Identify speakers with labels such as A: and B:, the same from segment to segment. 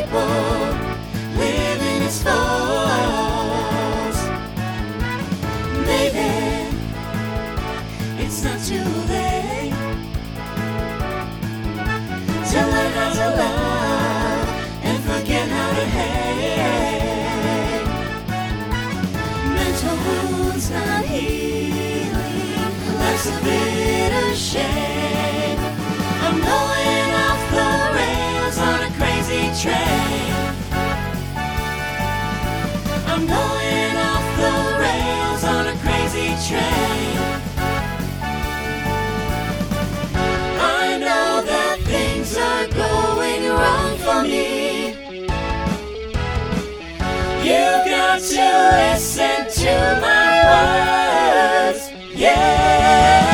A: people living its faults. Maybe it's not too late to learn how to love and forget how to hate. Mental wounds not healing, life's a bitter shame. I'm going off the rails on a crazy train. I'm going off the rails on a crazy train. I know that things are going wrong for me. You've got to listen to my words, yeah.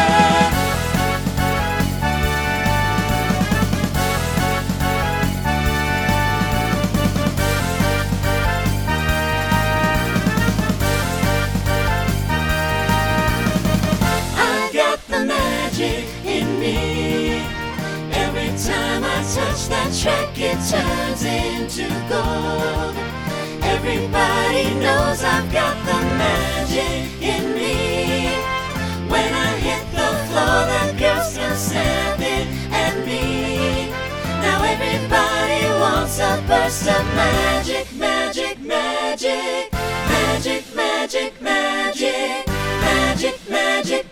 A: In me, every time I touch that track, it turns into gold. Everybody knows I've got the magic in me. When I hit the floor, the girls still staring at me. Now everybody wants a burst of magic, magic, magic, magic, magic, magic, magic, magic.